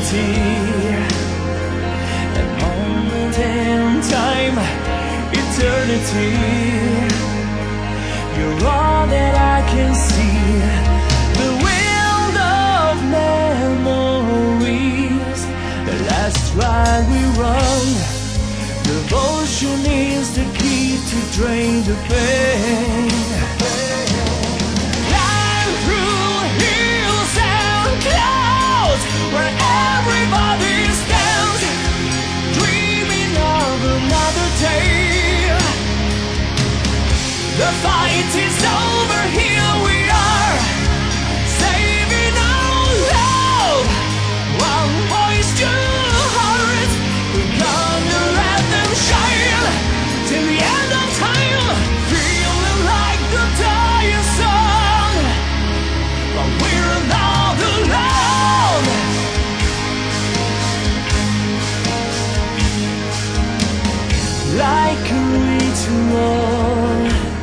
eternity. A moment in time, eternity. You're all that I can see. The wind of memories, the last ride we run. Devotion is the key to drain the pain. Climb through hills and clouds, where everybody stands, dreaming of another day. The fight is over, here we are, saving our love. One voice, two hearts, we're gonna let them shine till the end of time, feeling like the dying sun. But we're not alone. Like a ritual,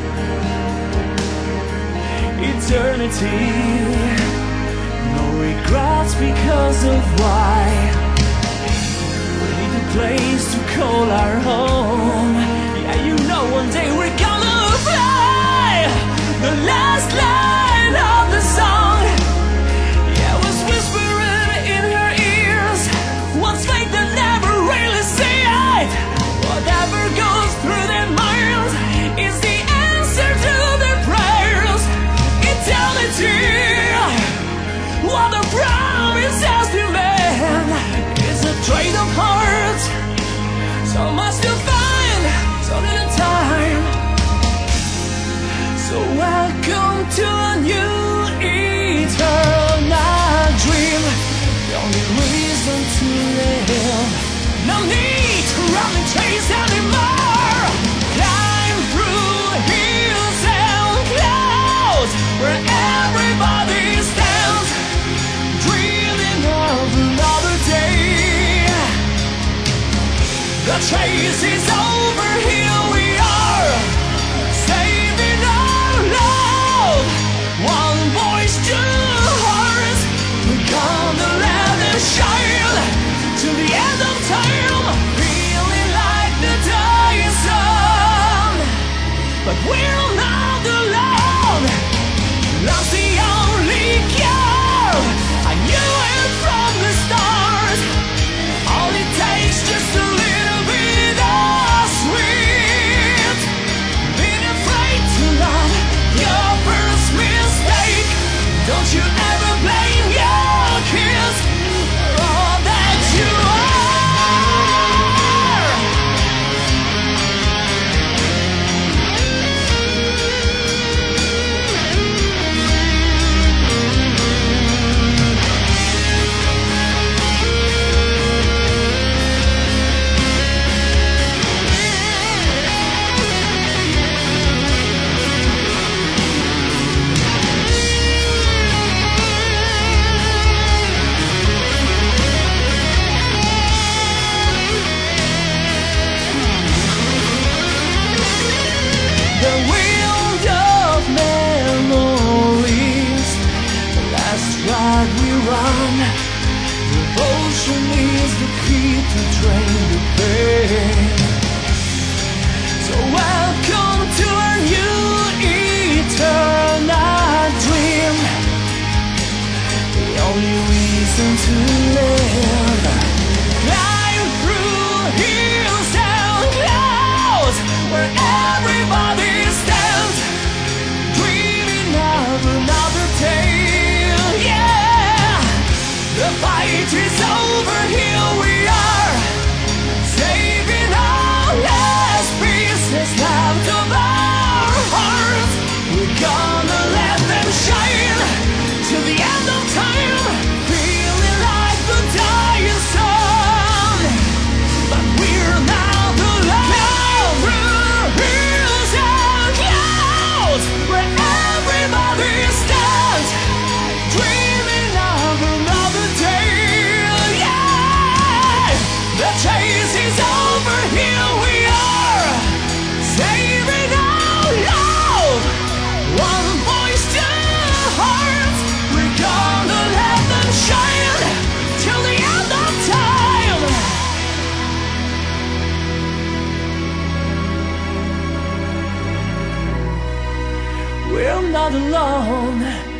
eternity. No regrets because of why. We need a place to call our home. Yeah, you know one day we're gonna fly. The last line of the song, yeah, was whispering in her ears. What's fate that never really see it. Whatever goes through their minds is the answer to their prayers. Eternity, what a promise has been made. It's a trade of hearts, so much to find, so little time. So welcome to a new eternal dream. The only reason to live. No need to run and chase anymore. Climb through hills and clouds, where everybody stands, dreaming of another day. The chase is over, here we are, saving our love. One voice, two hearts, we're gonna let them shine till the end of time, feeling like the dying sun. But we're not alone. Love's the only cure. I knew it from the start. All it takes just a little bit of sweet. Being afraid to love, your first mistake. Don't you ever blame your kids for all that you are. The wind of memories, the last ride we run. Devotion is the key to drain the pain. So welcome to a new eternal dream. The only reason to live. Climb through hills and clouds, where everybody stands, dreaming of another tale. Yeah, the fight is over, here we are, saving our last pieces left of our hearts. We're gonna let them shine till the end of time, feeling like the we're not alone.